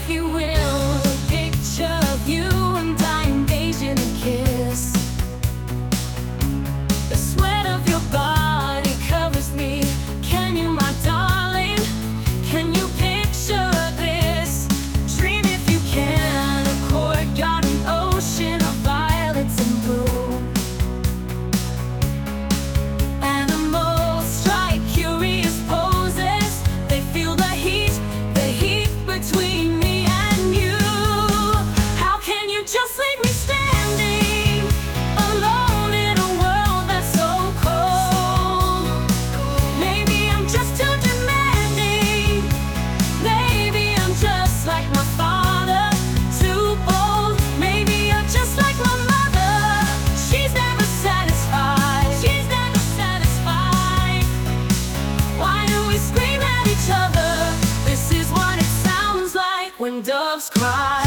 if you will, a picture of you and I engage in a kiss. The sweat of your body covers me. Can you, my darling, can you picture this? Dream if you can, a courtyard, an ocean of violets and blue. Animals strike curious poses. They feel the heat between me and you. How can you just leave me standing alone in a world that's so cold? Maybe I'm just too demanding. Maybe I'm just like my father, too bold. Maybe you're just like my mother. She's never satisfied. She's never satisfied. Why do we scream at each other? This is what it sounds like when doves cry.